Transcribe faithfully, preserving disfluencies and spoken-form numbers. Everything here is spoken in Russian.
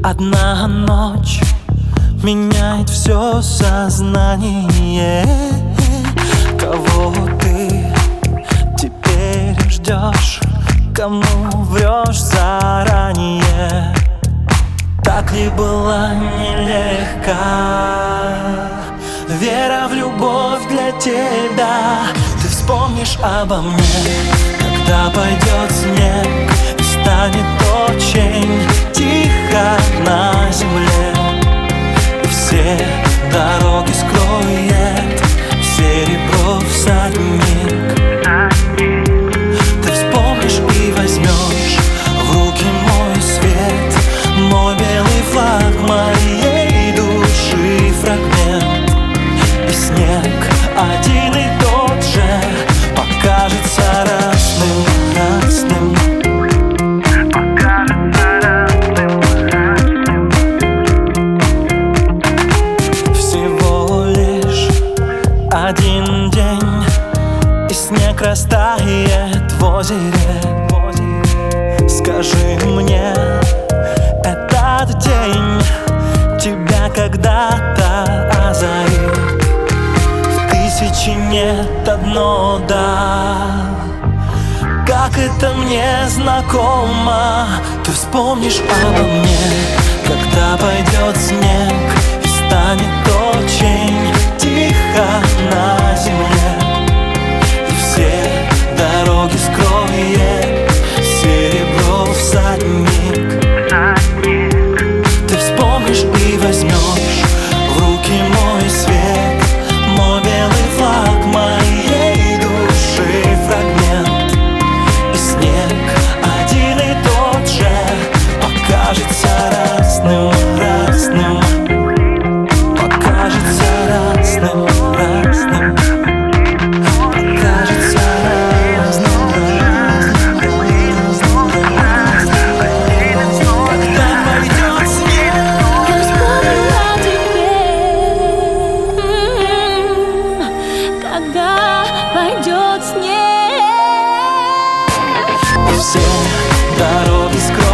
Одна ночь меняет все сознание. Кого ты теперь ждешь, кому врешь заранее? Так ли была нелегка вера в любовь для тебя? Ты вспомнишь обо мне, когда пойдет снег и станет очень тихо на земле, и все дороги скроет серебро всадник. Ты вспомнишь и возьмешь в руки мой свет, мой белый флаг моей души фрагмент. И снег один и тот же покажется разным, разным. Всего лишь один день, и снег растает в озере. Скажи мне, этот день тебя когда-то озарил? В тысячи нет одно «да». Как это мне знакомо. Ты вспомнишь обо мне, когда пойдет снег и станет очень тихо на земле, и все дороги скроет серебро всадник. Ты вспомнишь и возьмешь в руки мой свет, мой белый флаг моей души фрагмент. И снег один и тот же покажется разным, разным. Покажется разным, разным. Покажется разным, разным, разным, разным. Когда пойдет снег, я вспомнила теперь, когда пойдет снег. и все дороги скроют